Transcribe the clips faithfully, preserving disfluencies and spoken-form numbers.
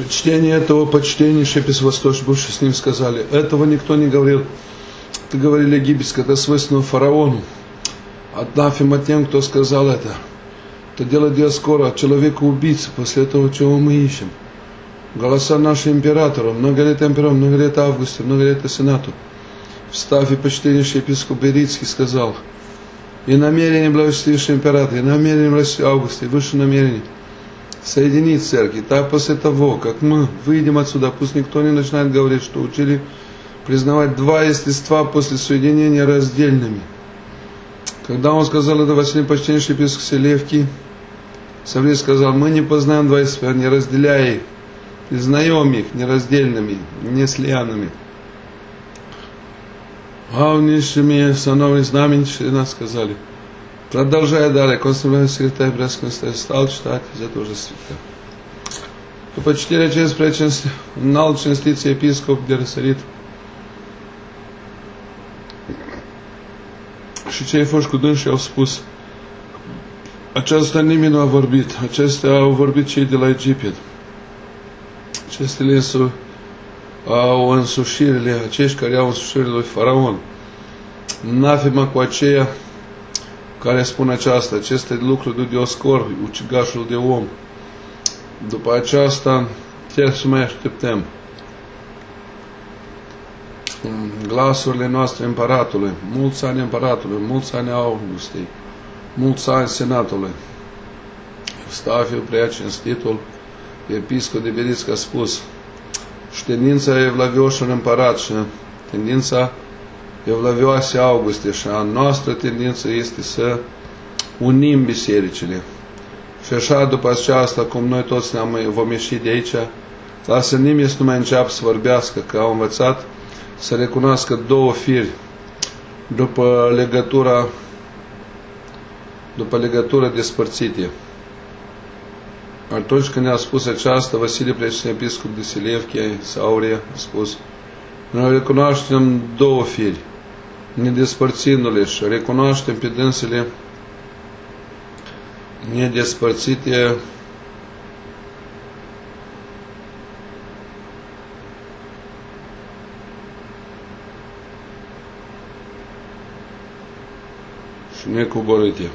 При чтении этого почтеннейший Восточный Бывший с ним сказали: этого никто не говорил. Это говорили египетское, это свойственно фараону. Анафема тем, кто сказал это. Это дело Диаскора, человека-убийцы, после этого, чего мы ищем. Голоса наши императору, много лет императору, много лет Августе, много лет Сенату. Встав и почтеннейший епископ Берицкий сказал: и намерение благочестивейшего императора, и намерение благочестивейшего Августа, и выше намерение соединить церкви. Так после того, как мы выйдем отсюда, пусть никто не начинает говорить, что учили признавать два естества после соединения раздельными. Когда он сказал это, Василий почтеннейший епископ Селевкий Саврий сказал: мы не познаем два естества, не разделяя их, признаем их нераздельными, не слиянными. Главнейшими сановными знаменитыми нас сказали. Продолжая далее, конституционный секретарь Брестского стал читать из этого же свитка. По почтению честь преченства, налченствица епископ Герасарит. Шичей фошку дыншел спус. А часто не мину ворбит, а часто ворбит чей делает джипет. Часто лесу, а он суширили, а честь коря он суширил фараон. Нафима квачея, care spune aceasta, aceste lucruri de Dioscor, ucigașul de om. După aceasta, chiar să mai așteptăm glasurile noastre împăratului, mulți ani împăratului, mulți ani Augustei, mulți ani senatului. Евстафию, prea cinstitul episcop de Beriț a spus: știința evlavioșului împărat și tendința evlavioase Auguste și a noastră tendință este să unim bisericile. Și așa, după aceasta, cum noi toți ne-am vom ieși de aici, lasă nimeni să nu mai înceapă să vorbească, că au învățat să recunoască două firi după legătura, după legătura despărțite. Atunci când ne-a spus aceasta, Vasile Preasfințit episcop de Silevchia, Saurie, a spus: noi recunoaștem două firi, nedespărțindu-le, și recunoaștem pe dânsele nedespărțite și necoborâte.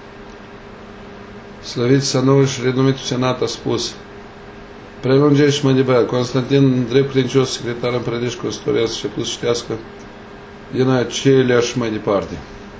Slăvit să noi și renumitul senat a spus: prelungește mai departe. Constantin, drept credincios, secretar împărătești cu istoria, să plus știască din aceleași mai departe.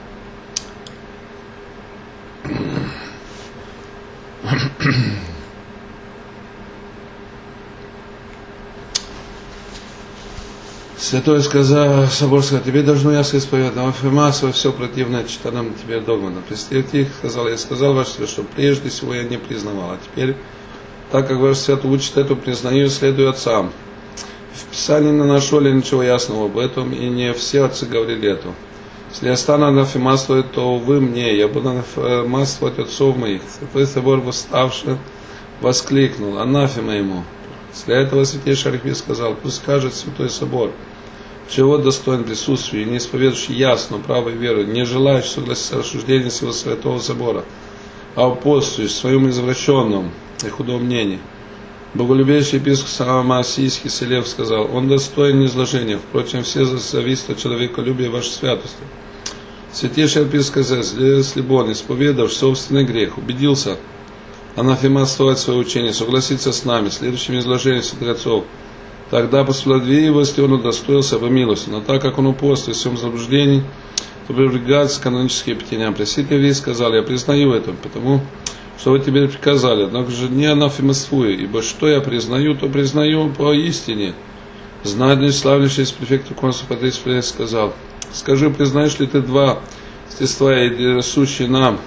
Святой сказал, собор сказал: тебе должно ясно исповедать, но аффирмация все противное читанным теперь догматам. Представьте их, сказал, я сказал, ваше свято, что прежде всего я не признавал, а теперь, так как ваше свято учит эту, признаю и следую отцам. В Писании не нашел я ничего ясного об этом, и не все отцы говорили это. Если я стану анафематствовать, то вы мне, я буду анафематствовать отцов моих. Святой собор, восставший, воскликнул: анафема ему. Для этого святейший архиепископ сказал: пусть скажет Святой Собор, чего достоин присутствия, не исповедующий ясно правой веры, не желающий согласиться с рассуждением всего Святого Собора, а упорствующий в своем извращенном и худом мнении. Боголюбейший епископ Самосийский Селев сказал: он достоин изложения, впрочем, все зависит от человеколюбия вашей святости. Святейший архиепископ сказал: если бы он, исповедав собственный грех, убедился анафематствовать свое учение, согласиться с нами, следующим изложением святых отцов, тогда по справедливости он удостоился бы милости. Но так как он упорствует в своем заблуждении, то привлекается канонические пятения. Пресвятый Еврей сказал: я признаю это, потому что вы теперь приказали, однако же не анафематствую, ибо что я признаю, то признаю по истине. Знатный, славнейший префект консул Патриций сказал: скажи, признаешь ли ты два естества, сущие нам?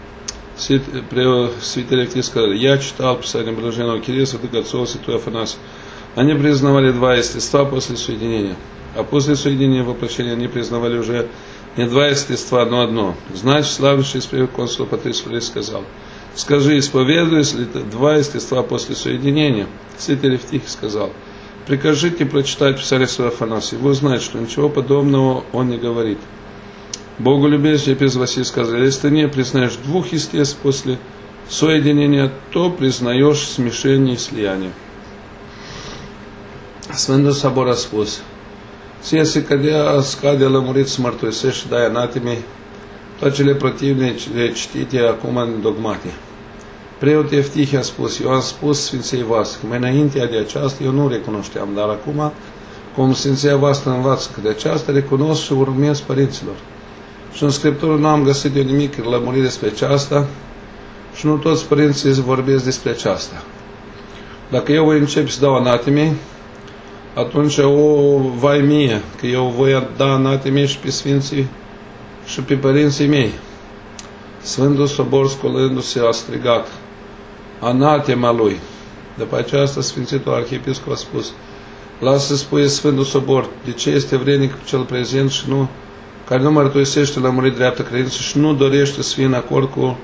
Святые Алексей сказали: я читал Писание блаженного Кирилла, святых отцов, святой Афанасий. Они признавали два естества после соединения, а после соединения воплощения они признавали уже не два естества, но одно. Значит, славнейший префект консул Патриций сказал: скажи, исповедуешь ли ты два естества после соединения? Святый Алексей сказал: прикажите прочитать Писание святого Афанасия, вы узнаете, что ничего подобного он не говорит. Боголюбейший епископ Василий сказал: если ты не признаешь двух естеств после соединения, то признаешь смешение и слияние. Sfântul Sobor a spus: ție se cădea, scade lămurit să mărturisești și dai anatemei toate cele protivnice citite acum în dogmate. Preotul Eftihie a spus: eu am spus Sfinței voastre că mai înainte de aceasta eu nu recunoșteam, dar acum, cum Sfinția voastră învață că de aceasta, recunosc și urmez părinților. Și în Scriptură nu am găsit eu nimic lămurit despre aceasta și nu toți părinții vorbesc despre aceasta. Dacă eu voi începe să dau anatemei, atunci o vai mie, că eu voi da anatemei și pe Sfinții și pe părinții mei. Sfântul Sobor, sculându-se, a strigat: anatema lui. După aceasta, Sfințitul Arhiepiscop a spus: lasă să spui Sfântul Sobor, de ce este vrednic cel prezent și nu, care nu mărturisește lămurit dreaptă credință și nu dorește să fie în acord cu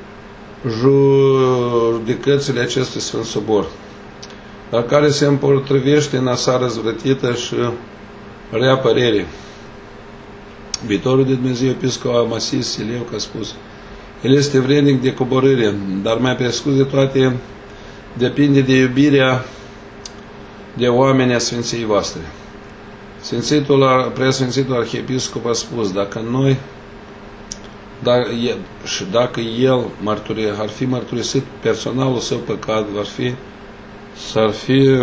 judecățile acestui Sfânt Sobor, dar care se împotrivește în asa răzvrătită și rea părere. Viitorul de Dumnezeu, Episcop Amasis Sileuc, a spus: el este vrednic de coborâre, dar mai prescut de toate depinde de iubirea de oameni a Sfinției voastre. Sfințitul, Preasfințitul Arhiepiscop a spus: dacă noi dacă, și dacă el mărturie, ar fi mărturisit personalul său păcat, ar fi s-ar fi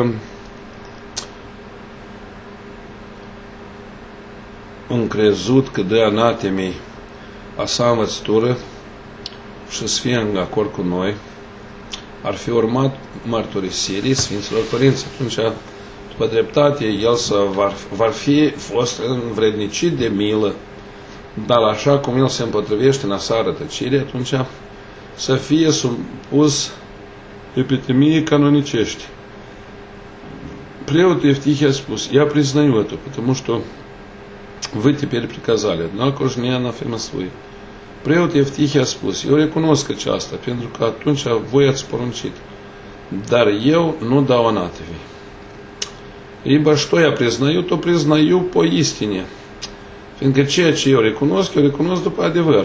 încrezut că dă anatemei asa învățătură și să fie în acord cu noi, ar fi urmat mărturisirii Sfinților Părinți. Atunci, după dreptate, el să va, va fi fost învrednicit de milă, dar așa cum el se împotrivește în asa rătăcirii, atunci să fie supus епитемии каноничести. Преоtul Евтихий a spus: я признаю это, потому что вы теперь приказали, однако же не анафемствуй. Preotul Евтихий a spus: eu recunosc aceasta, pentru că atunci voi ați poruncit, dar eu nu dau анафемы. Ибо что я признаю, то признаю по истине. Fiindcă ceea ce eu recunosc, eu recunosc după adevăr.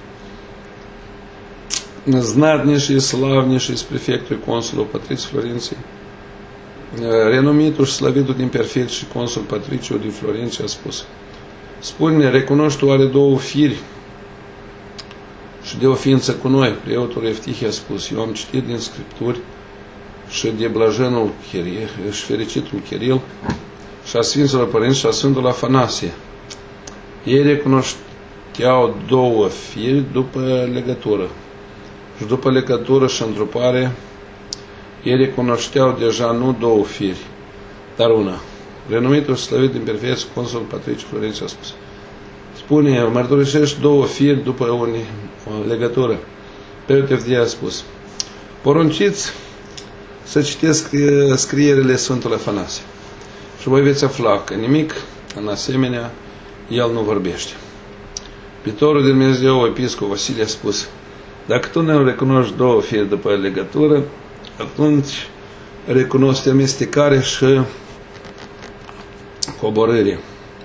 Знатнейший и славнейший из префектului consulul Patriciu Florenției, renumitul și slăvitul din perfect și consul Patriciu din Florenție a spus: spune, recunoști tu are două firi și de o ființă cu noi. Preotul Eftihie a spus: eu am citit din Scripturi și de blăjenul Chiril și fericitul Chiril și a Sfinților Părinți și a Sfântul Afanasie. Ei recunoșteau două firi după legătură. Și după legătură și întrupare, ei recunoșteau deja nu două firi, dar una. Renumitul și slăvit din perfect consul Patriciu Florenției a spus: spune, mărturisești două firi după o legătură. Preotul Evtihie a spus: porunciți să citesc scrierile Sfântului Afanasie și voi veți afla că nimic în asemenea el nu vorbește. Viitorul de Dumnezeu, Episcop Vasilie, a spus: dacă tu nu recunoști două firi după legătură, atunci recunoști amestecare și coborâre.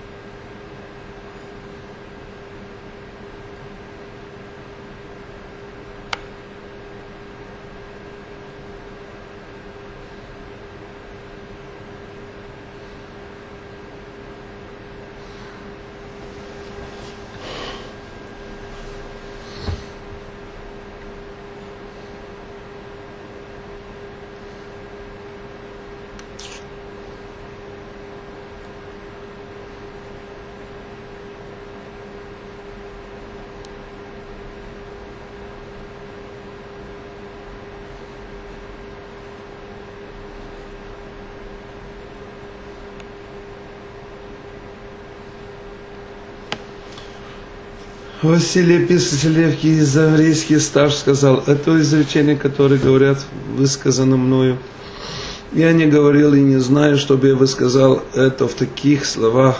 Василий Писателевский из еврейский стаж сказал: это изречение, которое говорят, высказано мною. Я не говорил и не знаю, чтобы я высказал это в таких словах.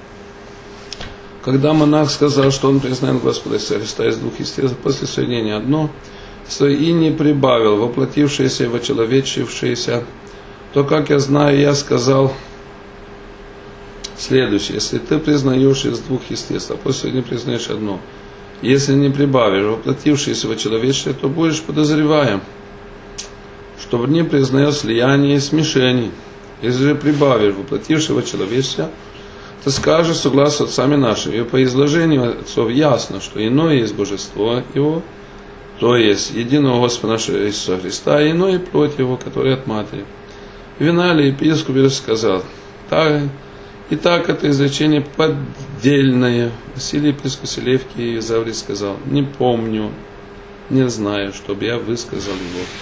Когда монах сказал, что он признает Господа Христа из двух естеств, после соединения одно, и не прибавил, воплотившееся и вочеловечившееся, то, как я знаю, я сказал следующее: если ты признаешь из двух естеств, а после не признаешь одно, если не прибавишь воплотившееся во человечестве, то будешь подозреваем, что в ней признает слияние и смешение, Если же прибавишь воплотившего человечества, то скажешь согласно отцами нашими. И по изложению отцов ясно, что иное есть божество его, то есть единого Господа нашего Иисуса Христа, и иное плоть его, которая от матери. Винали епископ сказал, так, и так это изречение поддельное. Василий епископ Селевкий из Заврии сказал, не помню, не знаю, чтобы я высказал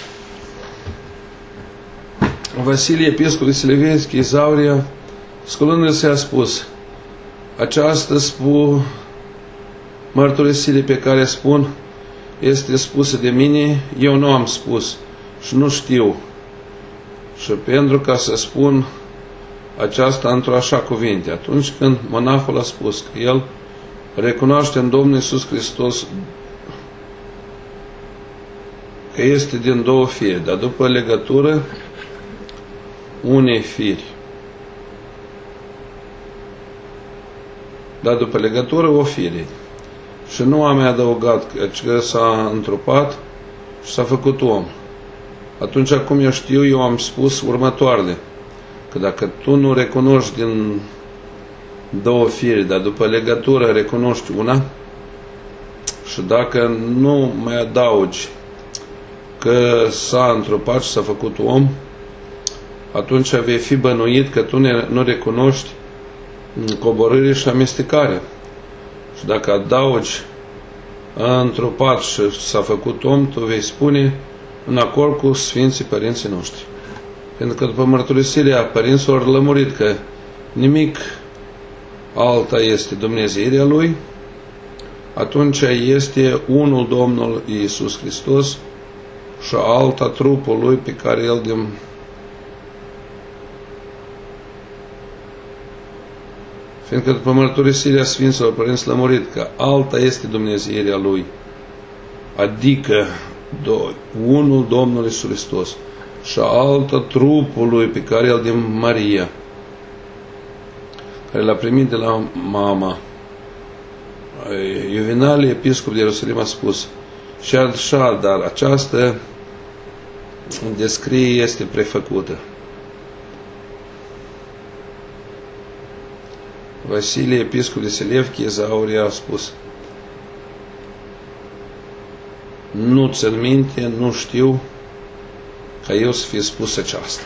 его. Василий епископ Селевкий из Заврия scolându-se a spus, această spu mărturisire pe care spun este spusă de mine, eu nu am spus și nu știu. Și pentru ca să spun aceasta într-o așa cuvinte, atunci când monahul a spus că el recunoaște în Domnul Iisus Hristos că este din două firi, dar după legătură unei firi. Dar după legătură o fire. Și nu am mai adăugat că s-a întrupat și s-a făcut om. Atunci, cum eu știu, eu am spus următoarele. Că dacă tu nu recunoști din două fire, dar după legătură recunoști una, și dacă nu mai adaugi că s-a întrupat și s-a făcut om, atunci vei fi bănuit că tu nu recunoști coborâre și amestecare. Și dacă adaugi întrupat și s-a făcut om, tu vei spune în acord cu Sfinții Părinții noștri. Pentru că după mărturisirea părinților lămurit că nimic alta este Dumnezeirea Lui, atunci este unul Domnul Iisus Hristos și alta trupul Lui pe care El din Fiindcă după mărturisirea Sfinților Părinți lămurit că alta este Dumnezeirea Lui, adică unul Domnul Iisus Hristos și alta trupul Lui pe care El din Maria, care l-a primit de la mama. Iuvenal, episcop de Ierusalim, a spus, și așa, dar această descriere este prefăcută. Василий, епископ Селевкий из Заврии, a spus, nu țin minte, nu știu ca eu să fie spus aceasta.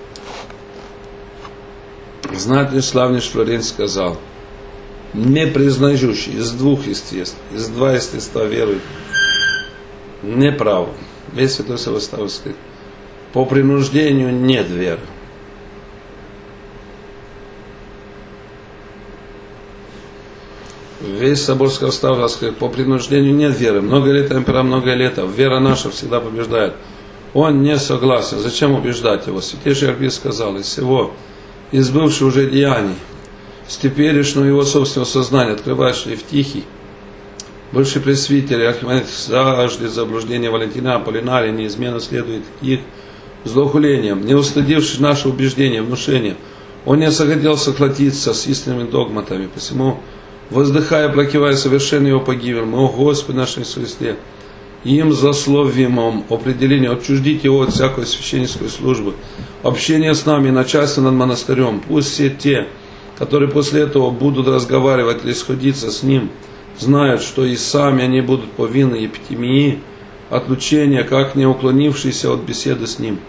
Знатный славный Флоренц сказал, непризнающий из двух естеств, из два естества верует неправо. Весь Святой Савостав сказал, по принуждению нет веры. Весь собор Савостава сказал, по принуждению нет веры. Много лет импера, много лет. Вера наша всегда побеждает. Он не согласен. Зачем убеждать его? Святейший Архиепископ сказал, из всего, из бывших уже деяний, с теперешнего его собственного сознания, открываешь ли в тихий, бывший пресвитер, архимандрит, заждет заблуждение Валентина Аполлинария, неизменно следует их злоухулением, не устыдившись наше убеждение, внушение. Он не захотел сохватиться с истинными догматами, посему, воздыхая, плакивая совершенно его погибель, мы, о Господи нашем Христе, им засловимом определении отчуждите его от всякой священнической службы, общение с нами и начальство над монастырем. Пусть все те, которые после этого будут разговаривать или сходиться с ним, знают, что и сами они будут повинны епитемии, отлучения, как не уклонившиеся от беседы с ним.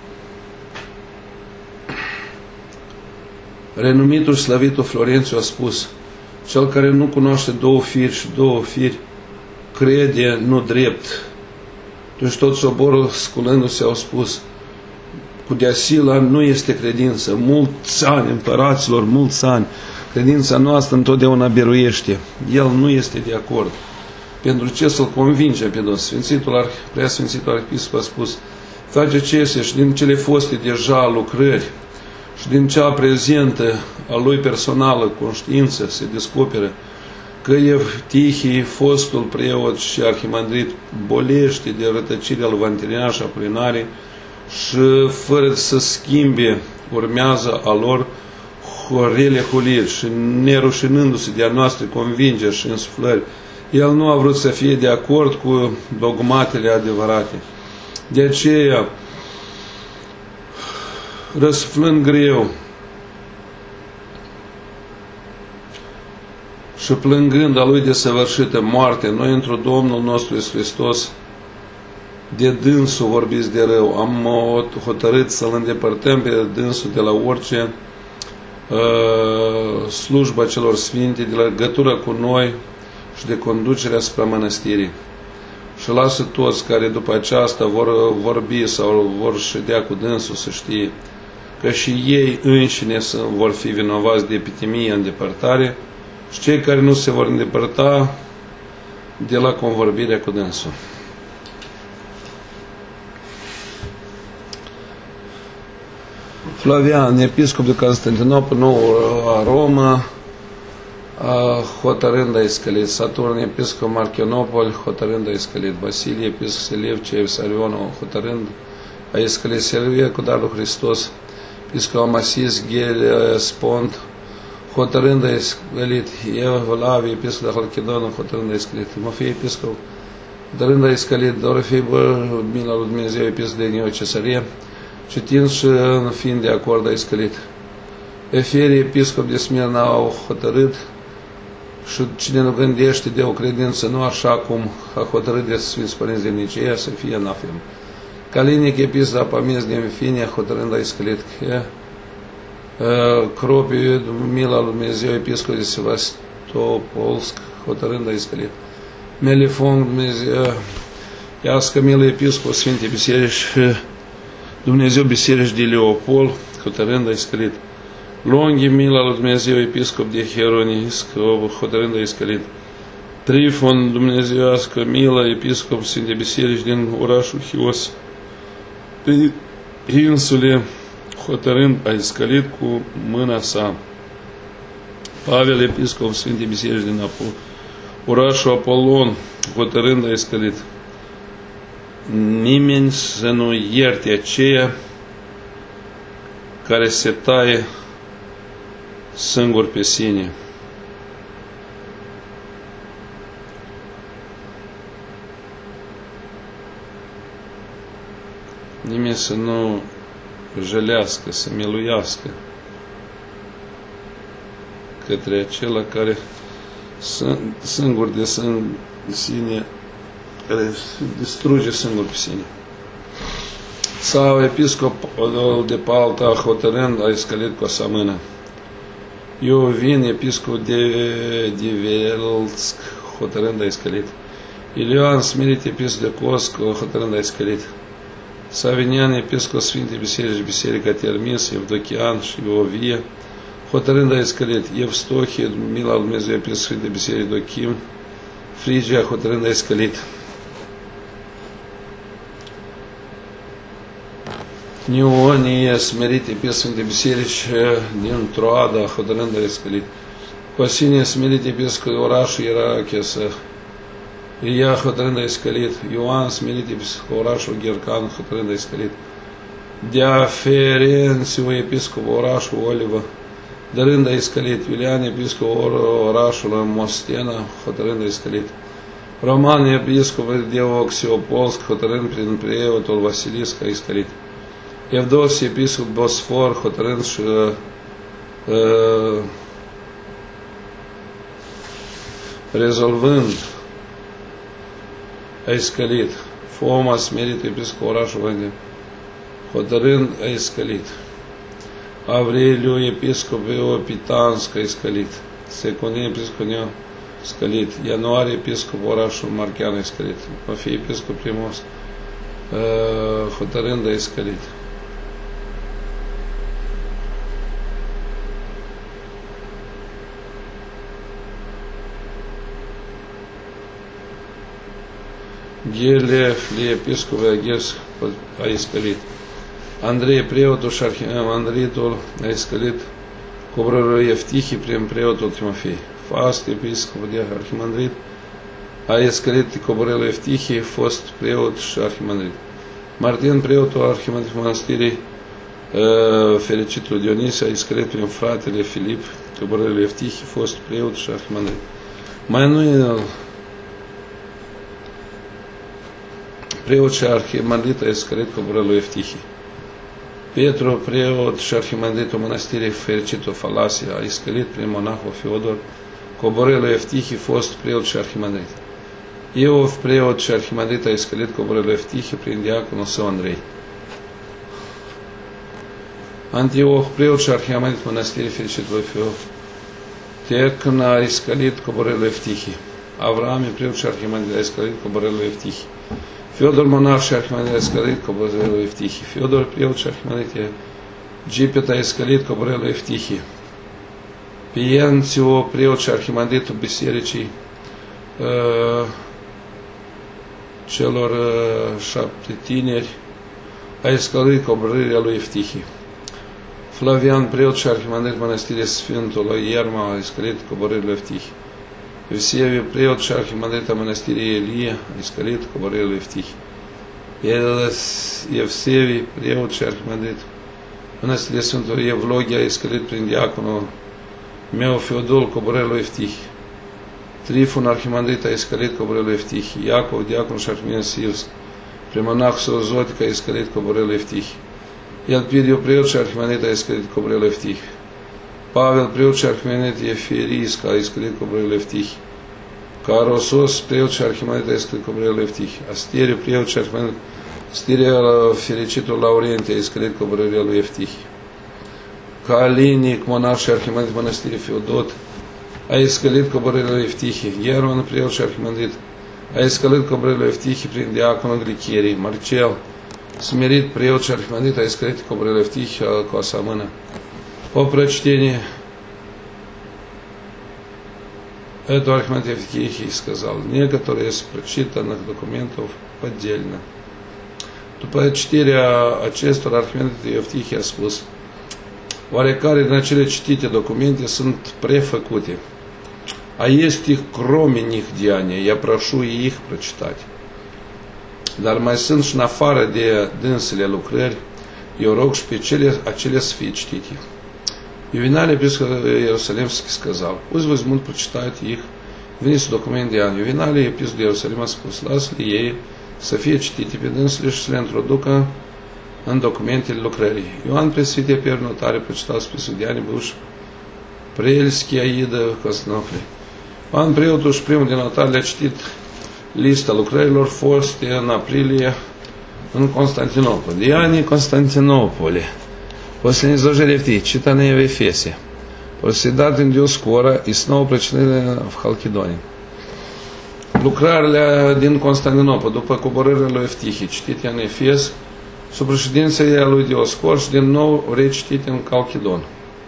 Renumitul slăvitul Florențiu a spus, cel care nu cunoaște două firi și două firi, crede nu drept. Deci tot soborul sculându-se au spus, cu deasila nu este credință. Mulți ani, împăraților, mulți ani, credința noastră întotdeauna biruiește. El nu este de acord. Pentru ce să-l convingem pe Domnul? Sfințitul, Preasfințitul Arhiepiscop a spus, face acestea și din cele foste deja lucrări și din cea prezentă a lui personală conștiință se descoperă că Evtihii, fostul preot și arhimandrit, bolește de rătăcirea lui Vantilia și Apolinarii și fără să schimbe urmează a lor horele huliri și nerușinându-se de a noastre convingeri și însuflări, el nu a vrut să fie de acord cu dogmatele adevărate. De aceea răsflând greu și plângând a Lui desăvârșită moarte, noi într-o Domnul nostru Iisus Hristos, de dânsul vorbiți de rău, am hotărât să-L îndepărtăm pe dânsul de la orice uh, slujba celor sfinte, de la legătură cu noi și de conducerea spre mănăstirii. Și lasă toți care după aceasta vor vorbi sau vor ședea cu dânsul să știe că și ei înșine vor fi vinovați de epitimie în depărtare și cei care nu se vor îndepărta de la convorbirea cu dânsul. Flavian, episcop de Constantinopol, Noua Roma, hotărând a iscălit. Saturn, episcop Marchionopol, hotărând a iscălit. Vasilie, episcop Selevcev, Sarionul, hotărând a iscălit. Servie cu darul Hristos, episcop Amasis, Ghel, Spont, hotărând a iscălit. Evlavie, episcop de Halchidonul, hotărând a iscălit. Timofei, episcop, hotărând a iscălit. Dorofei, mila lui Dumnezeu, episcop de Neo Cesarie, citind și fiind de acord a iscălit. Eferii, episcop de Smirna, au hotărât și cine nu gândește de o credință nu așa cum a hotărât de Sfinți Părinți de Nicea să fie anafem. Calinic, episcop Apamez de Înfinia, hotărând a iscălit. Cropii, mila lui Dumnezeu, episcop de Sevastopolsk, hotărând a iscălit. Melifon, Dumnezeu, Iască, milă, episcop Sfinte Biserici, Dumnezeu Biserici de Leopold, hotărând a iscălit. Longhi, mila lui Dumnezeu, episcop de Hieronisc, hotărând a iscălit. Trifon, Dumnezeuască, milă, episcop Sfinte Biserici din orașul Hios, pe insule, hotărând a iscălit cu mâna sa. Pavel, episcop Sfinte Biserici din Apol, orașul Apolon, hotărând a iscălit. Nimeni să nu ierte aceea care se taie singur pe sine. Nimeni să nu jălească, să miluiască către acela care singur de sine, care distruge singur pe sine. Sau episcop de Palta, hotărând a iscălit cu a sa mână. Eu vin, episcop de Divelsk, hotărând a iscălit. Ilioan, smerit, episcop de Cosc, hotărând a iscălit. Savinian, episcop Sfinte Biserici, Biserica Termis, Evdochian și Iovie, hotărând a iscălit. Evstochie, mila lui Dumnezeu, episcop Sfinte Biserici Dochim, Frigia, hotărând a iscălit. Nionie, smerit, episcop Sfinte Biserici din Troada, hotărând a iscălit. Cosinie, smerit, episcop orașul Ierachia, Ia, hotărând a iscălit. Ioan, smerit, episcop orașul Ghercan, hotărând a iscălit. Diaferențiu, episcop orașul Oliva, dărând a iscălit. Iulian, episcop orașul Mostena, hotărând a iscălit. Roman, episcop de Oxiopolsk, hotărând prin preotul Vasilisc, a iscălit. Evdosie, episcop Bosfor, hotărând și uh, rezolvând a iscălit. Foma, smerit, episcop orașul Vândea, hotărând a iscălit. Avreliu, episcop Eopitansk, a iscălit. Seconie, episcop Neo, iscălit. Ianuarie, episcop orașul Marchian, a iscălit. Va fi episcop Primos, uh, hotărând a iscălit. Гелев, episcop Aghes, a iscălit. Andrei, preotul și arhimandritul, a iscălit coborârea Eftihii prin preotul Timofei. Fast, episcop de arhimandrit, a iscălit coborârea Eftihii, fost preot și arhimandrit. Martin, preotul arhimandrit mănăstirii fericitul Dionisia, a iscălit prin fratele Filip coborârea Eftihii, fost preot și arhimandrit. Manuel, preot și arhimandrit, a iscălit coborârea Eftihii. Petru, preot și arhimandritul mănăstirii Fericitul Falasie, a iscălit prin monahul Feodor, coborâtul Eftihii, fost preot și arhimandrit. Iov, preot și arhimandrit, a iscălit coborâtul Eftihii prin diaconul său Andrei. Antioh, preot și arhimandrit mănăstirii Fericitului Feodor, Tecn a iscălit coborâtul Eftihii. Avram, preot și arhimandrit, a iscălit coborâtul Eftihii. Feodor, monah și arhimandrit, a iscălit coborâtul Eftihii. Feodor, preot și arhimandrit, Gipet a iscălit coborâtul Eftihii. Piențiu, preot și arhimandritul bisericii uh, celor uh, șapte tineri, a iscălit coborârea lui Eftihii. Flavian, preot și arhimandrit mănăstirii Sfântului Ierma, a iscălit coborârea lui Eftihii. Eusebiu, preot și arhimandrit a mănăstirii Elie, a iscălit coborârea lui Eftihii. Evsevi, preot și arhimandrit mănăstirii Sfântului Evlogia, a iscălit prin diaconul meu Feodul coborârea lui Eftihii. Trifon, arhimandrit, a iscălit coborârea lui Eftihii. Iacov, diacon și arhimandrit Sius, prin monah Sozotic, a iscălit coborârea lui Eftihii. Elpidiu, preot și arhimandrit, a iscălit coborârea lui Eftihii. Pavel, preot și arhimandrit Efirisca, a iscălit coborârea lui Eftihii. Carosos, preot și arhimandrit, a iscălit coborârea lui Eftihii. Asteriu, preot și arhimandrit, Stirea Fericitul Laurente, a iscălit coborârea lui Eftihii. Calinic, monah și arhimandrit mănăstirii Feodot, a iscălit coborârea lui Eftihii. Ierman, preot și arhimandrit, a iscălit coborârea lui Eftihii prin diaconul Glicherii. Marcel, smerit, preot și arhimandrit, a iscălit coborârea lui Eftihii cu asamână. По прочтении этого архимандрита Евтихий сказал, некоторые из прочитанных документов поддельно. După citirea acestor arhimandrit Евтихий a spus, oarecare din acele citite documente sunt prefăcute. А есть их кроме них деяния, я прошу их прочитать. Dar mai sunt și în afară de dânsele lucrări, eu rog și pe cele, acele să fie citite. Ювеналий, епископ Иерусалимский, сказал, пусть возьмут, прочитают их, вынесут документ Диан. Ювеналий, епископ Иерусалима, спуслась ли ей, София чтите, педенс лишь член трудука, în documentele lucrării. Ioan Presvitie, первый нотарий, прочитал список деяний, бывший Прельский, Аида, Constantinople. Ioan preotul și primul din notar le-a citit lista lucrărilor foste în aprilie în Constantinopol. Деяния Constantinopole. После низложения в Тихе, читанные в Ефесе, проседат în Dioscora и снова прочитаны в Халкидоне. Lucrările din Constantinopol, după coborârea lui Eftihii, citite în Efes, sub președinția lui Dioscor și din nou recitite în Calchidon.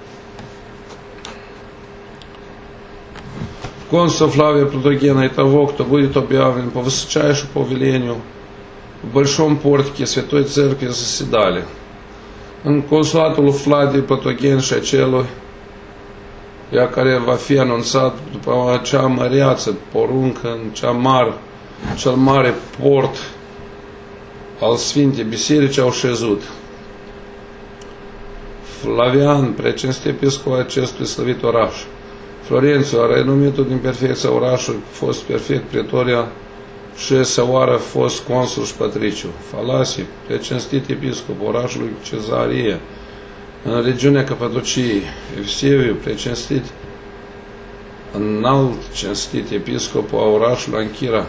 Консул Флавия Плутогена и того, кто будет объявлен по высочайшему повелению, в Большом портике Святой Церкви заседали. În consulatul Flavii Platogen și acelui, ea care va fi anunțat după acea măreață poruncă în cea mare, cel mare port al Sfintei Biserici au șezut. Flavian, precinste episcopul acestui slăvit oraș, Florențiu, a renumitul din perfecția orașului, fost perfect pretoria și Săoară a fost consul și patriciu. Falasie, precinstit episcop orașului Cezarie, în regiunea Capădociei. Evseviu, precinstit înalt cinstit episcopul a orașului Anchira.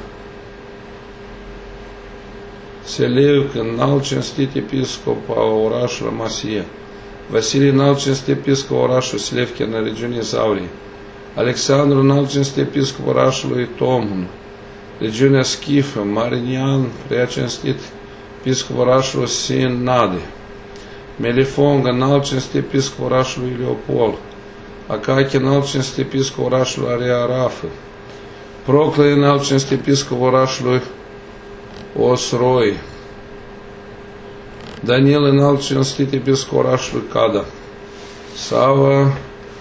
Seleuc, înalt cinstit episcop a orașului Masie. Vasilie, înalt cinstit episcop a orașului Silevche, în regiunea Zaurii. Alexandru, înalt cinstit episcop a orașului Tomn, regiunea Schifă. Marinian, prea cinstit episcop orașului Sinade. Melifong, înalt cinstit episcop orașului Leopold. Acache, înalt cinstit episcop orașului Arearafă. Proclăi, înalt cinstit episcop orașului Osroi. Daniel, înalt cinstit episcop orașului Cada. Sava,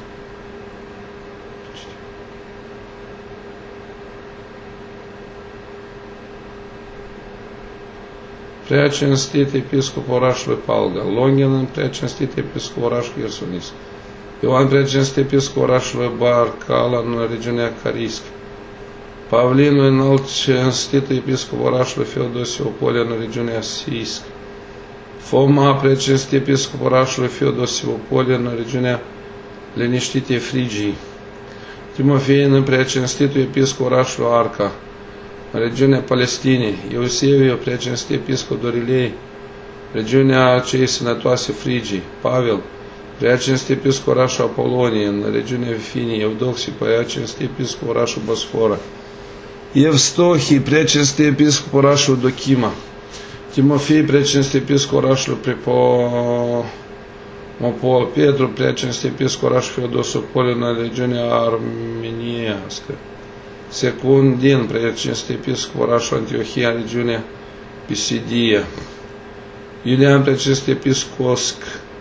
prea cinstit episcop orașului Palga. Longin, prea cinstit episcop orașului Iersonis. Ioan, prea cinstit episcop orașului Barcala, în regiunea Carisc. Pavlin, înalt cinstit episcop orașului Feodosiopolia, în regiunea Sisc. Foma, preacenstit episcop orașului Feodosivopolie în regiunea liniștitei Frigii. Timofein, preacinstitul episcop orașului Arca, în regiunea Palestinei. Eusebiu, preacinstit episcop Dorilei, regiunea cei sănătoase Frigii. Pavel, preacinstit episcop orașul Apoloniei, în regiunea Vifinii. Eudoxie, preacinstit episcop orașul Bosfora. Evstohii, preacinstit episcop orașul Dochima. Timofei, preacinstit episcop orașul Pripomopol. Petru, preacinstit episcop orașul Feodosopol în regiunea Armeniască. Secundin, preacinstit episcop orașul Antiohia, în regiunea Pisidia. Iulian, preacinstit episcosc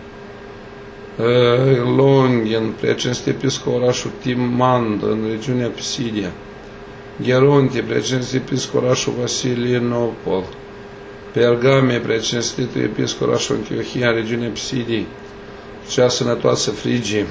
Longin, preacinstit episcop orașul Timand, în regiunea Pisidia. Gerontie, preacinstit episcop orașul Vasilinopol. Pergame, preacinstitul episcop orașul Antiohia, în regiunea Pisidiei, cea sănătoasă Frigii.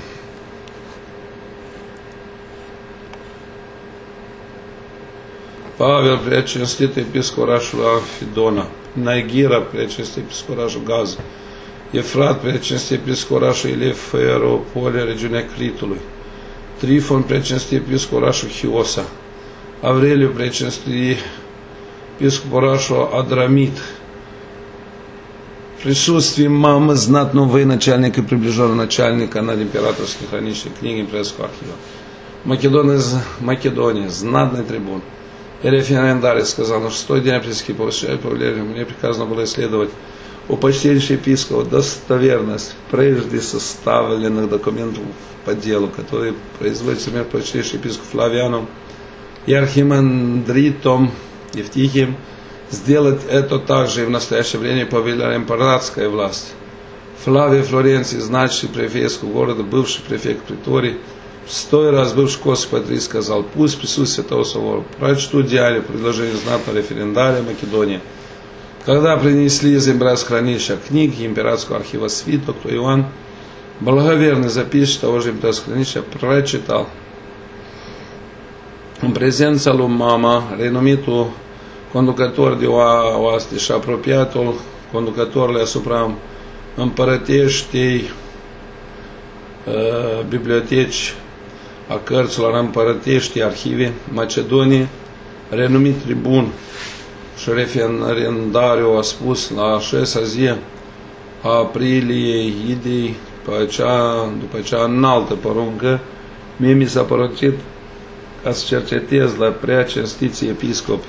Pavel, preacinstit episcop orașul Amfidona. Naigira, preacinstit episcop orașul Gaz. Efrat, preacinstit episcop orașul Eleferopolia, regiunea Critului. Trifon, preacinstit episcop orașul Hiosa. Avreliu, preacinstit episcop orașul Адрамит. В присутствии мамы знатного военачальника и приближенного начальника над императорской хранилищной книги императорского архива. Македон из Македонии, знатный трибун. И референдарий сказал, на шестой день апрельский повеление мне приказано было исследовать у почтеннейшего епископа достоверность прежде составленных документов по делу, которые производятся между почтеннейшим епископом Флавианом и архимандритом Евтихием, сделать это также и в настоящее время повелела императорская власть. Флавий Флоренций, значащий префектского города, бывший префект приторий, стой раз бывший Господь сказал, пусть присутствие Святого Собора прочтут диари предложение знатного референдария Македонии. Когда принесли из императорского хранилища книги императорского архива свиток, то Иоанн, благоверный записчик того же императорского хранилища, прочитал. În prezența lui mama, renumitul conducător de oaste și apropiatul conducătorului asupra împărăteștei uh, biblioteci a cărților împărăteștii arhive Macedoniei, renumit tribun și referendariu a spus la a șasea zi a aprilie idei, după cea, după cea înaltă poruncă, mie mi s-a poruncit ca să cercetez la prea cinstiții episcopi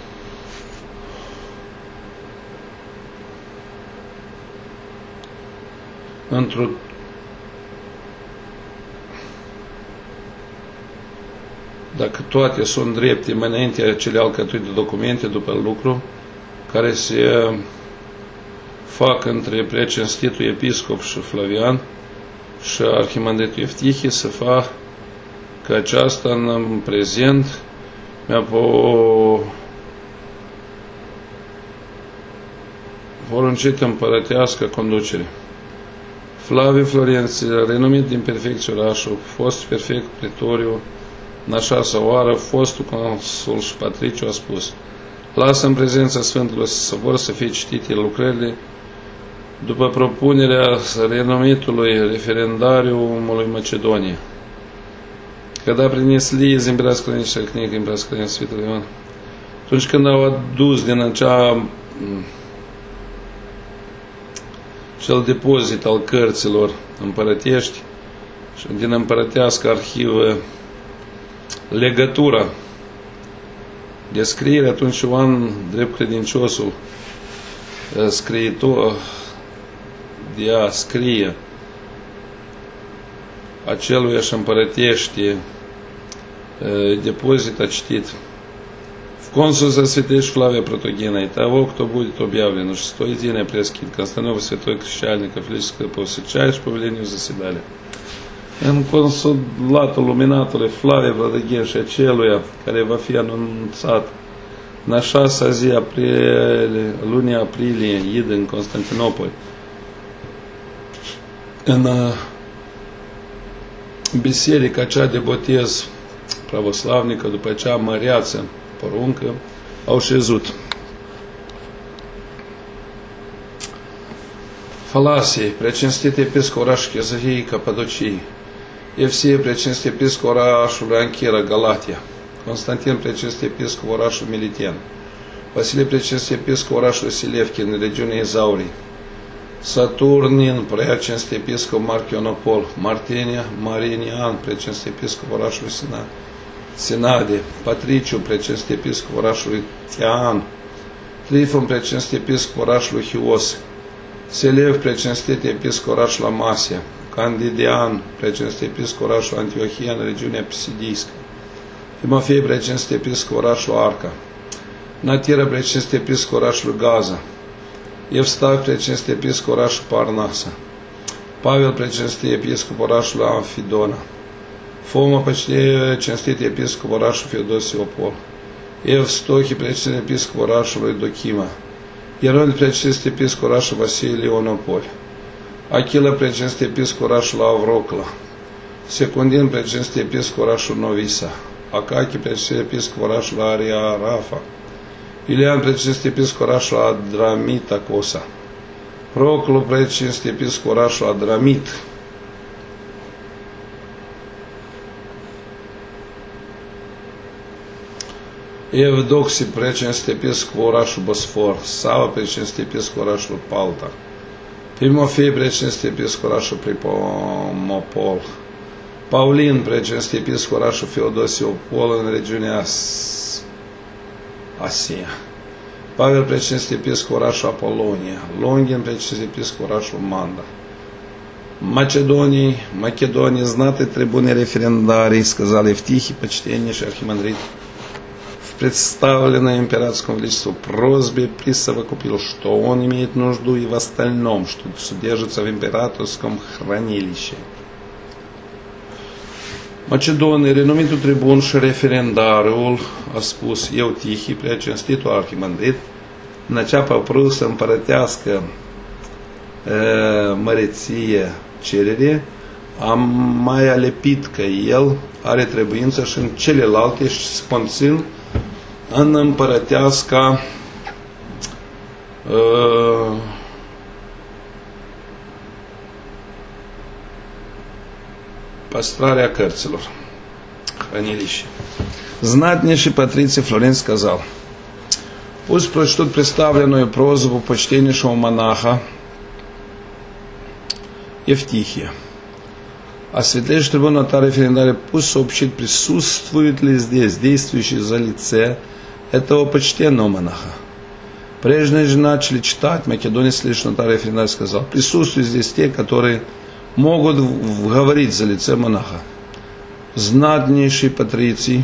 într-o dacă toate sunt drepte mai înainte cele alcătuite documente după lucru care se fac între preacinstitul episcop și Flavian și arhimandritul Eftihie, să fac că aceasta în prezent mi-a poruncit împărătească conducere. Flaviu Florenții, renumit din perfecție orașul, fost perfect pretoriu, în a șasea oară, fostul consul și patriciu a spus, lasă în prezența Sfântului Sobor să fie citite lucrările după propunerea renumitului referendariumului Macedoniei. Когда принесли из императорской хранилища книги императорской хранилища Святого Иоанна, atunci când au adus din acea cel depozit al cărților împărătești și din împărătească arhivă legătura, descriere, atunci Ioan, drept credinciosul, scriitor, de a scrie aceluiași împărătește депозит очтит. В консульстве святейшего Флавия Протогена и того, кто будет объявлен, шестой день апрельский Константинопол святой крещальник Кафолического посвящаешь по велению заседали. În consulatul luminatului Flavia Protogen și aceluia care va fi anunțat în a șasea zi aprilie, lunii aprilie, id în Constantinopol, în biserica cea de botez pravoslavnică, după cea măreață poruncă, au șezut. Фаласий, precinstite episcop orașul Chezăriei Capadociei, Evsie, precinstite episcop orașul Anchira, Galatia, Constantin, precinstite episcop orașul Militian, Vasile, precinstite episcop orașul Silevki, în regiunea Izaurii, Saturnin, precinstite episcop Marchionopol, Martinia, Marinian, precinstite episcop orașului Sinade, Patriciu, precinstite episcop orașului Tean, Trifon, precinstite episcop orașului Hios, Selev, precinstite episcop orașul Amasia, Candidian, precinstite episcop orașul Antiohia, în regiunea Pisidiiscă, Timofei, precinstite episcop orașul Arca, Natira, precinstite episcop orașul Gaza, Evstav, precinstite episcop orașul Parnasa, Pavel, precinstite episcop orașul Amfidona, Foma, precinstite episcop orașul Feodosiopol, Evstochi, precinstite episcop orașului Dochima, Ierod, precinstite episcop orașul Vasile Leonopol, Achila, precinstite episcop orașul Avrocla, Secundin, precinstite episcop orașul Novisa, Acachi, precinstite episcop orașul Aria Rafa, Iulian, precinstite episcop orașul Adramita Cosa, Proclu, precinstite episcop orașul Adramit, Evdoxi, precinstite episcop orașul Bosfor, Sava, precinstite episcop orașul Palta, Timofei, precinstite episcop orașul Pripomopol, Paulin, precinstite episcop orașul Feodosiopol, în regiunea Asia, Pavel, precinstite episcop orașul Apolonia, Longin, precinstite episcop orașul Manda, Macедонии, Македонии, знатые трибуны референдарии, сказали Евтихий, почтеннейший архимандрит, в представленной императорскому величеству просьбе присовокупил, что он имеет нужду и в остальном, что содержится в императорском хранилище. Macedonii, renumitul tribun și referendariul a spus: Eutihii, preacinstitul arhimandrit, în acea păprusă împărătească e, măreție cerere, am mai alepit că el are trebuință și în celelalte și se conțin în împărăteasca uh, пастрarea cărților, хранилище. Знатнейший Патриций Флорин сказал: пусть прочтут представленную просьбу почтеннейшего монаха Евтихия. А светлейший трибун нотарий референдарий пусть сообщит, присутствует ли здесь действующий за лице этого почтенного монаха. Прежде же начали читать, Македоний светлейший нотарий референдарий сказал: присутствуют здесь те, которые могут говорить за лице монаха. Знатнейший Патриций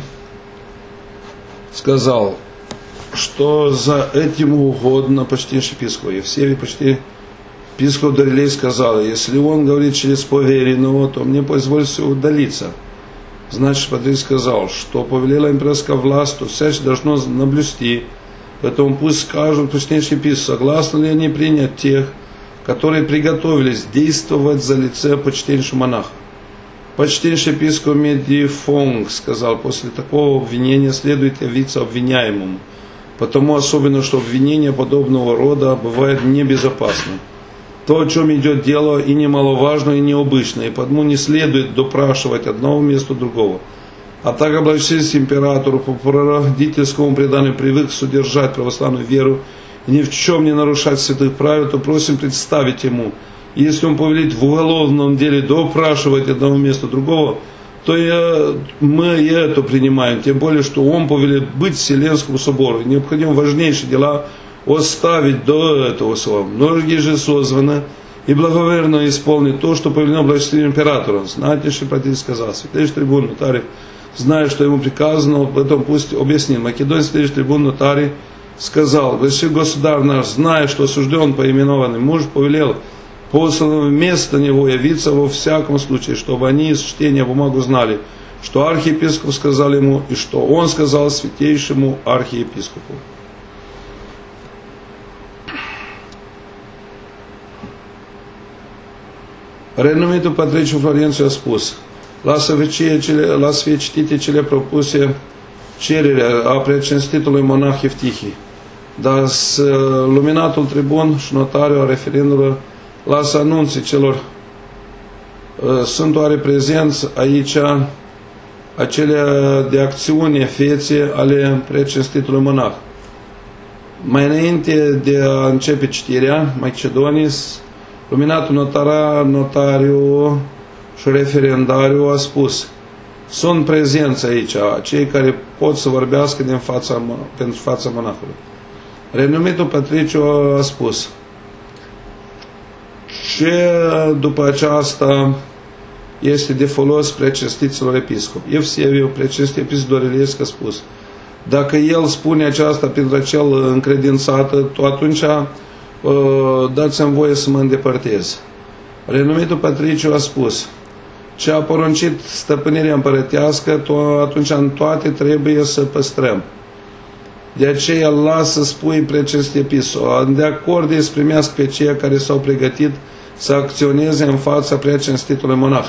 сказал, что за этим угодно почтеннейший епископ. Евсевий почти епископ Дарилей сказал: если он говорит через поверенного, то мне позвольте удалиться. Значит, Патриций сказал, что повелела императорская власть, то всячески должно наблюсти. Поэтому пусть скажут почтеннейший епископ, согласны ли они принять тех, которые приготовились действовать за лице почтеннейшего монаха. Почтеннейший епископ Медифонг сказал: после такого обвинения следует явиться обвиняемому, потому особенно, что обвинение подобного рода бывает небезопасным. То, о чем идет дело, и немаловажно, и необычно, и потому не следует допрашивать одного вместо другого. А так, обращаясь императору по прародительскому преданию, привык содержать православную веру и ни в чем не нарушать святых правил, то просим представить ему. И если он повелит в уголовном деле допрашивать одного вместо другого, то я, мы и это принимаем. Тем более, что он повелит быть Вселенскому собору. Необходимо важнейшие дела оставить до этого слова. Многие же созваны и благоверно исполнить то, что повелено благочестивым императором. Знатнейший Патриций сказал: святейший трибун нотарий, зная, что ему приказано, поэтому пусть объяснит. Македонский святейший трибун нотарий сказал: государь наш, зная, что осужден поименованный муж, повелел посланным вместо него явиться во всяком случае, чтобы они из чтения бумагу знали, что архиепископ сказал ему, и что он сказал святейшему архиепископу. Renumito Patriciu Florențiu a spus: la să fie citite cele propuse cererea a precinstitului monah Evtihii, dar luminatul tribun și notariul a referendului lasă anunții celor. Sunt oare prezenți aici acelea de acțiune fețe ale precinstitului monah. Mai înainte de a începe citirea Macedonis, luminatul notara, notariu și referendariu a spus: sunt prezenți aici cei care pot să vorbească din fața, pentru fața monahului. Renumitul Patriciu a spus: ce după aceasta este de folos precinstiților episcopi? Evseviu, precinst episcop Dorilescu, a spus: dacă el spune aceasta pentru acel încredințat, atunci dați-mi voie să mă îndepărtez. Renumitul Patriciu a spus: ce a poruncit stăpânirea împărătească, atunci în toate trebuie să păstrăm. De aceea lasă să spui precinst episcop, de acord să primească pe cei care s-au pregătit să acționeze în fața precinstitului monah.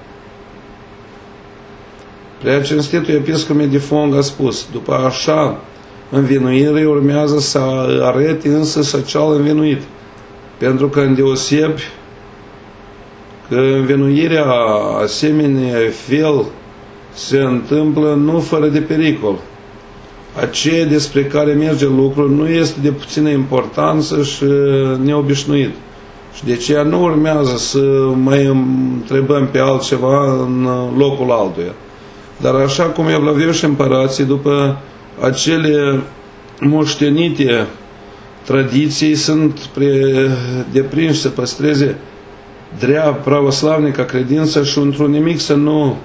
Preacinstitul episcop Medifong a spus: după așa învinuire urmează să arete însă să cel învinuit, pentru că îndeosebi că învinuirea asemenea fel se întâmplă nu fără de pericol. Aceea despre care merge lucrul nu este de puțină importanță și neobișnuit. Și de aceea nu urmează să mai întrebăm pe altceva în locul altuia. Dar așa cum evlaveu și împărații, după acele moștenite tradiții, sunt deprinși să păstreze dreapta pravoslavnică credință și într-un nimic să nu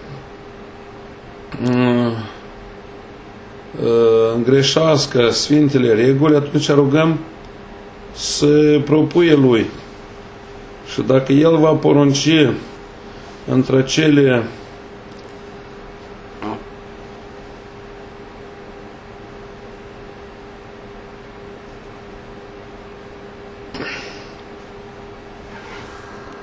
îngreșească Sfintele Reguli, atunci rugăm să propuie lui. Și dacă el va porunci între cele